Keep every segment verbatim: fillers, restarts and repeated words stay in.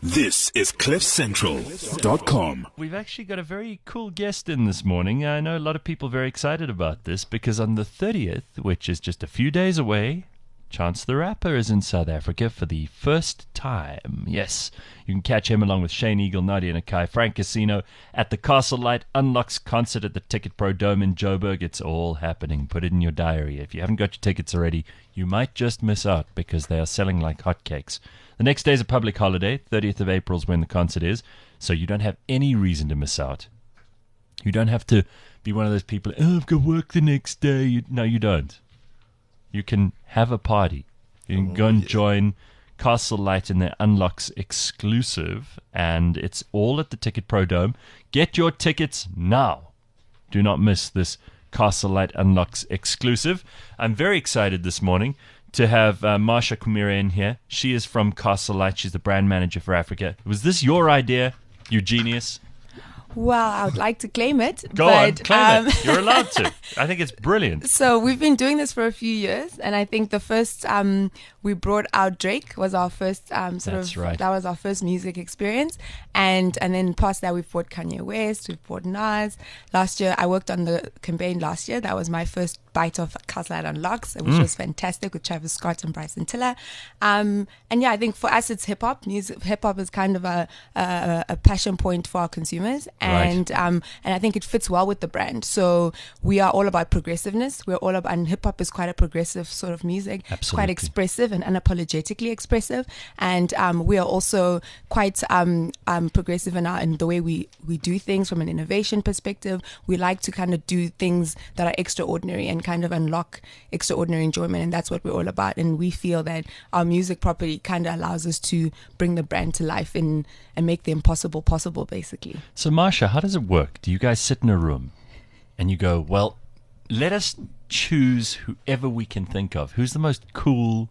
This is cliff central dot com. We've actually got a very cool guest in this morning. I know a lot of people are very excited about this because on the thirtieth, which is just a few days away, Chance the Rapper is in South Africa for the first time. Yes, you can catch him along with Shane Eagle, Nadia Nakai, Frank Casino at the Castle Light Unlocks concert at the Ticket Pro Dome in Joburg. It's all happening. Put it in your diary. If you haven't got your tickets already, you might just miss out because they are selling like hotcakes. The next day is a public holiday. thirtieth of April is when the concert is, so you don't have any reason to miss out. You don't have to be one of those people, oh, I've got work the next day. You, no, you don't. You can have a party. You can go and join Castle Light in their Unlocks exclusive, and it's all at the Ticket Pro Dome. Get your tickets now. Do not miss this Castle Light Unlocks exclusive. I'm very excited this morning to have uh, Marsha Kumira in here. She is from Castle Light. She's the brand manager for Africa. Was this your idea, you genius? Well, I would like to claim it. Go but, on, claim um, it. You're allowed to. I think it's brilliant. So we've been doing this for a few years, and I think the first um, we brought out Drake was our first um, sort That's of right. that was our first music experience, and and then past that we've brought Kanye West, we've brought Nas. Last year I worked on the campaign. Last year that was my first bite of Castle Light Unlocks, which mm. was fantastic with Travis Scott and Bryson Tiller. Um, and yeah, I think for us it's hip hop. Music, hip hop is kind of a, a a passion point for our consumers. And Right. um, and I think it fits well with the brand. So we are all about progressiveness. We're all about, and hip hop is quite a progressive sort of music. It's Absolutely. quite expressive and unapologetically expressive. And um, we are also quite um, um, progressive in our in the way we we do things from an innovation perspective. We like to kind of do things that are extraordinary and kind of unlock extraordinary enjoyment, and that's what we're all about. And we feel that our music property kind of allows us to bring the brand to life and and make the impossible possible, basically. So, Marsha, how does it work? Do you guys sit in a room and you go, well, let us choose whoever we can think of. Who's the most cool,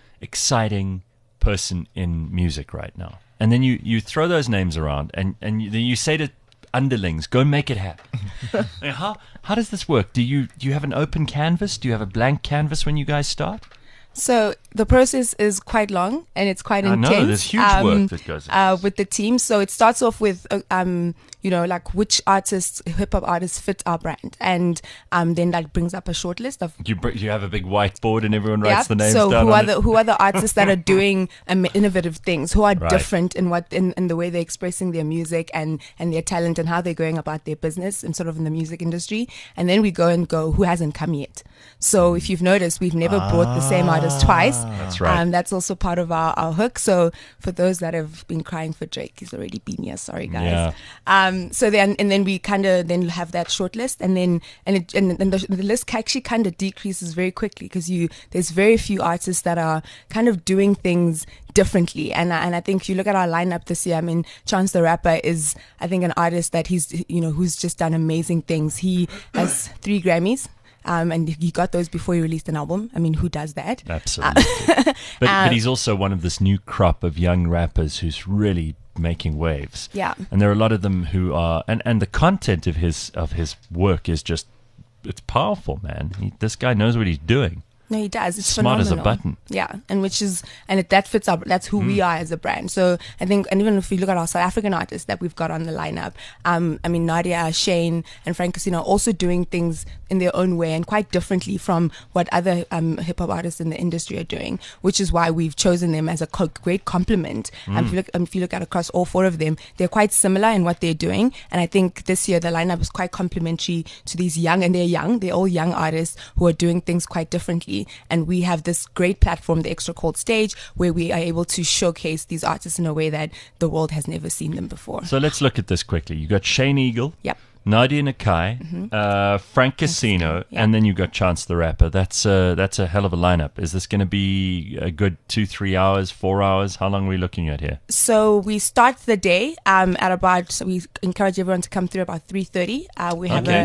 exciting person in music right now? And then you, you throw those names around and, and you, then you say to underlings, go make it happen. Like, how, how does this work? Do you, do you have an open canvas? Do you have a blank canvas when you guys start? So the process is quite long and it's quite I intense. know, there's huge um, work that goes into uh, this. with the team. So it starts off with, uh, um, you know, like which artists, hip hop artists fit our brand. And um, then that brings up a short list of You, br- you have a big whiteboard and everyone writes Yep. the names so down who on are it? the who are the artists that are doing um, innovative things, who are Right. different in what in, in the way they're expressing their music and and their talent and how they're going about their business and sort of in the music industry. And then we go and go who hasn't come yet. So if you've noticed, we've never brought the same artist twice. That's right. Um, that's also part of our, our hook. So for those that have been crying for Drake, he's already been here. Sorry, guys. Yeah. Um, so then, and then we kind of then have that short list, and then and it, and, and the, the list actually kind of decreases very quickly because you there's very few artists that are kind of doing things differently. And I- and I think if you look at our lineup this year, I mean, Chance the Rapper is I think an artist that he's you know who's just done amazing things. He has three Grammys. Um, and he got those before he released an album. I mean, who does that? Absolutely. but, but Um, he's also one of this new crop of young rappers who's really making waves. Yeah. And there are a lot of them who are, and, and the content of his of his work is just, it's powerful, man. He, this guy knows what he's doing. No, he does. It's Smart as a phenomenal. button. Yeah, and which is and it, that fits our. That's who Mm. we are as a brand. So I think, and even if you look at our South African artists that we've got on the lineup, um, I mean Nadia, Shane, and Frank Casino are also doing things in their own way and quite differently from what other um, hip hop artists in the industry are doing. Which is why we've chosen them as a co- great complement. Mm. Um, if you look, um, if you look at across all four of them, they're quite similar in what they're doing. And I think this year the lineup is quite complementary to these young, and they're young. They're all young artists who are doing things quite differently, and we have this great platform, the Extra Cold Stage, where we are able to showcase these artists in a way that the world has never seen them before. So let's look at this quickly. You got Shane Eagle. Yep. Nadia Nakai, uh, Frank Casino, Yeah. and then you got Chance the Rapper. That's uh, that's a hell of a lineup. Is this going to be a good two, three hours, four hours? How long are we looking at here? So we start the day um, at about. So we encourage everyone to come through about three thirty. Uh, we have Okay. a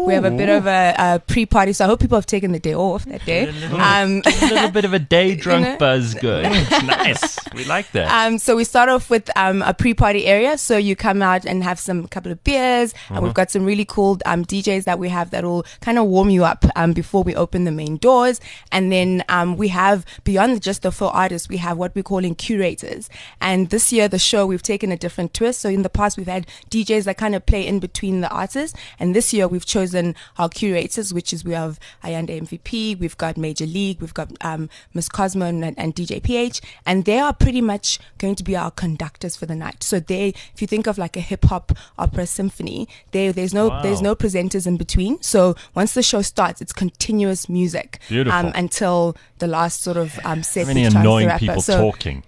we have a bit of a, a pre-party. So I hope people have taken the day off that day. A little, Um, a little bit of a day drunk You know? buzz going. It's nice. We like that. Um, so we start off with um, a pre-party area. So you come out and have some couple of beers, and we've got some really cool um, D Js that we have that will kind of warm you up um, before we open the main doors. And then um, we have, beyond just the full artists, we have what we're calling curators. And this year, the show, we've taken a different twist. So in the past, we've had D Js that kind of play in between the artists. And this year, we've chosen our curators, which is we have Ayanda M V P, we've got Major League, we've got um, Miss Cosmo and, and D J P H. And they are pretty much going to be our conductors for the night. So they, if you think of like a hip hop opera symphony, they, there's no Wow. there's no presenters in between. So once the show starts, it's continuous music Beautiful. um, until the last sort of um, set. Many with Chance the annoying Rapper. people so, talking.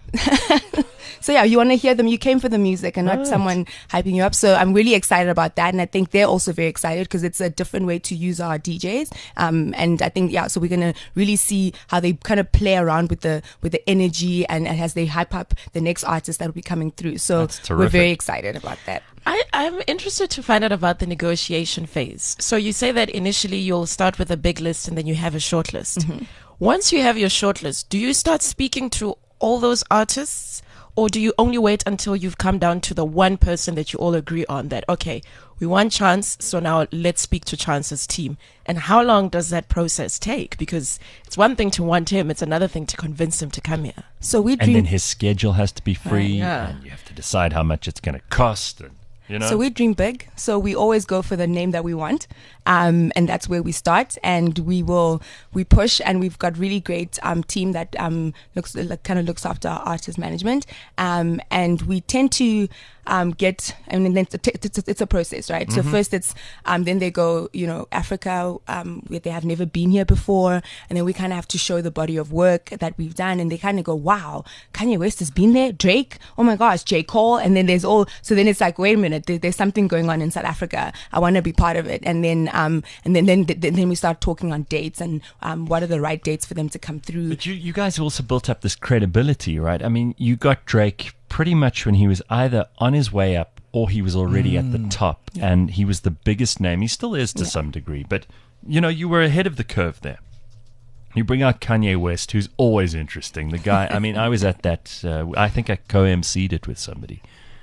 So yeah, you want to hear them. You came for the music and not Right. someone hyping you up. So I'm really excited about that, and I think they're also very excited because it's a different way to use our D Js. Um, and I think yeah, so we're gonna really see how they kind of play around with the with the energy and, and as they hype up the next artist that will be coming through. So That's we're terrific. very excited about that. I, I'm interested to find out about the negotiation phase. So you say that initially you'll start with a big list and then you have a short list. Mm-hmm. Once you have your short list, do you start speaking to all those artists, or do you only wait until you've come down to the one person that you all agree on that, okay, we want Chance, so now let's speak to Chance's team? And how long does that process take? Because it's one thing to want him, it's another thing to convince him to come here. So we And dream. then his schedule has to be free, yeah. and you have to decide how much it's going to cost. And, you know? So we dream big. So we always go for the name that we want, um, and that's where we start. And we will we push, and we've got really great um, team that um, looks like, kind of looks after our artist management. Um, and we tend to um, get. I mean, it's a, it's a, it's a process, right? So first it's um, then they go, you know, Africa, um, where they have never been here before, and then we kind of have to show the body of work that we've done, and they kind of go, wow, Kanye West has been there, Drake, oh my gosh, J. Cole, and then there's all. So then it's like, wait a minute. There, there's something going on in South Africa. I want to be part of it, and then, um, and then, then, then, then we start talking on dates and um, what are the right dates for them to come through. But you, you guys also built up this credibility, right? I mean, you got Drake pretty much when he was either on his way up or he was already at the top, and he was the biggest name. He still is to Yeah. some degree, but you know, you were ahead of the curve there. You bring out Kanye West, who's always interesting. The guy, I mean, I was at that, uh, I think I co-M C'd it with somebody.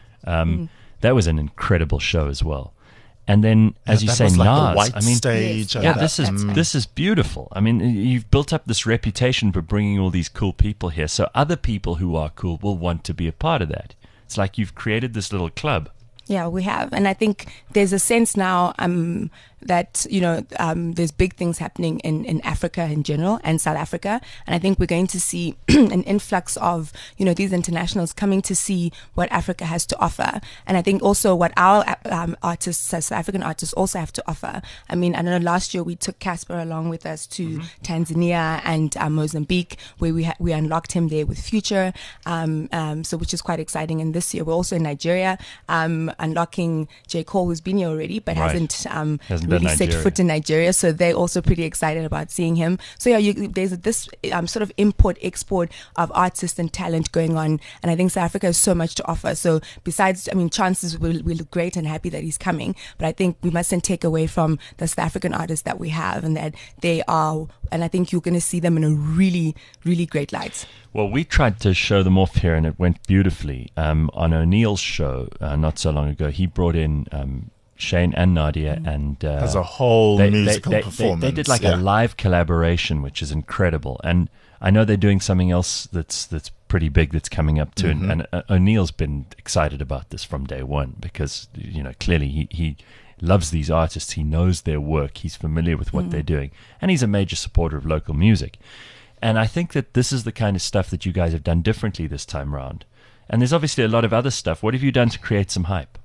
Um, That was an incredible show as well. And then, as Yeah, you that say, was like Nas, the white I mean, stage. Yes. and yeah, that- this is That's right. this is beautiful. I mean, you've built up this reputation for bringing all these cool people here, so other people who are cool will want to be a part of that. It's like you've created this little club. Yeah, we have. And I think there's a sense now um, that, you know, um, there's big things happening in, in Africa in general and South Africa. And I think we're going to see an influx of, you know, these internationals coming to see what Africa has to offer. And I think also what our um, artists, South African artists, also have to offer. I mean, I know last year we took Casper along with us to Tanzania and uh, Mozambique, where we ha- we unlocked him there with Future, um, um, so which is quite exciting. And this year we're also in Nigeria, um, unlocking J. Cole, who's been here already, but Right. hasn't, um, Hasn't been really set Nigeria. foot in Nigeria. So they're also pretty excited about seeing him. So yeah, you, there's this um, sort of import export of artists and talent going on, and I think South Africa has so much to offer. So besides, I mean, chances we we look great and happy that he's coming, but I think we mustn't take away from the South African artists that we have, and that they are, and I think you're going to see them in a really, really great light. Well, we tried to show them off here, and it went beautifully. Um, on O'Neill's show uh, not so long ago, he brought in um, Shane and Nadia, and uh, As a whole they, musical they, they, performance. They, they did like yeah. a live collaboration, which is incredible. And I know they're doing something else that's that's pretty big that's coming up too. Mm-hmm. And, and uh, O'Neill's been excited about this from day one because, you know, clearly he, he loves these artists. He knows their work. He's familiar with what they're doing. And he's a major supporter of local music. And I think that this is the kind of stuff that you guys have done differently this time round. And there's obviously a lot of other stuff. What have you done to create some hype?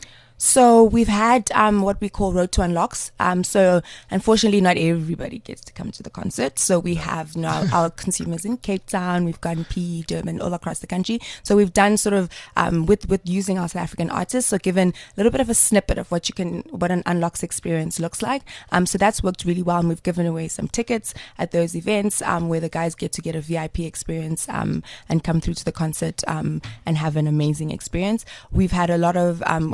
So we've had um, what we call Road to Unlocks. Um, so unfortunately, not everybody gets to come to the concert. So we have now our consumers in Cape Town. We've got in P E, Durban, all across the country. So we've done sort of um, with with using our South African artists. So given a little bit of a snippet of what you can, what an Unlocks experience looks like. Um, so that's worked really well, and we've given away some tickets at those events um, where the guys get to get a V I P experience um, and come through to the concert um, and have an amazing experience. We've had a lot of um, obviously we've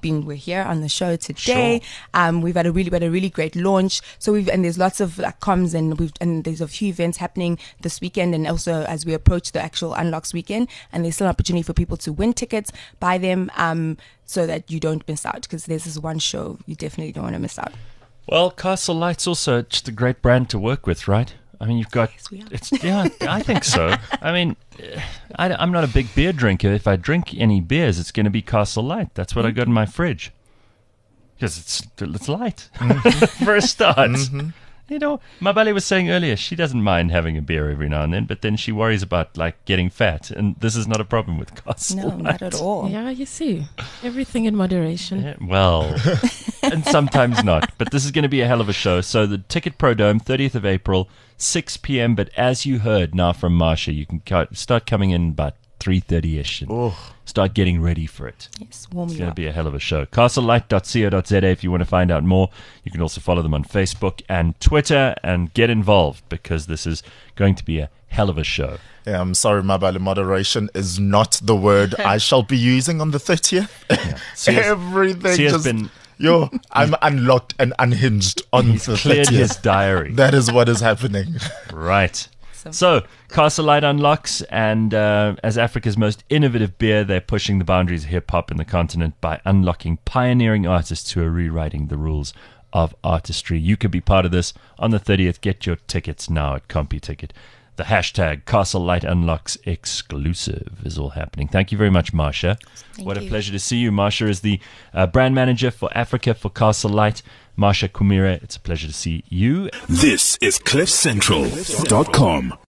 been we're here on the show today. Sure. Um, we've had a really had a really great launch. So we've and there's lots of like comms and we've and there's a few events happening this weekend and also as we approach the actual Unlocks weekend. And there's still an opportunity for people to win tickets, buy them, um, so that you don't miss out because there's this one show you definitely don't want to miss out. Well, Castle Light's also just a great brand to work with, right? I mean, you've got yes, we are. It's yeah, I think so. I mean, I, I'm not a big beer drinker. If I drink any beers, it's going to be Castle Light. That's what mm-hmm. I got in my fridge because it's it's light mm-hmm. for a start. Mm-hmm. You know, Mabali was saying earlier she doesn't mind having a beer every now and then, but then she worries about like getting fat, and this is not a problem with Castle No, Light. not at all. Yeah, you see, everything in moderation. Yeah, well, and sometimes not. But this is going to be a hell of a show. So the Ticket Pro Dome, thirtieth of April, six p.m. But as you heard now from Marsha, you can start coming in about three thirty-ish and oh. start getting ready for it. Yes, warm It's you going to up. be a hell of a show. castle light dot co dot za if you want to find out more. You can also follow them on Facebook and Twitter and get involved because this is going to be a hell of a show. Yeah, I'm sorry, Mabali, moderation is not the word I shall be using on the thirtieth. Yeah. Everything Sia's just... been... Yo, I'm unlocked and unhinged on He's the cleared thirtieth. his diary. That is what is happening. Right. So, Castle Light unlocks, and uh, as Africa's most innovative beer, they're pushing the boundaries of hip-hop in the continent by unlocking pioneering artists who are rewriting the rules of artistry. You can be part of this on the thirtieth. Get your tickets now at CompuTicket. The hashtag Castle Light Unlocks exclusive is all happening. Thank you very much, Marsha. Thank what you. a pleasure to see you. Marsha is the uh, brand manager for Africa for Castle Light. Marsha Kumira, it's a pleasure to see you. This is cliff central dot com.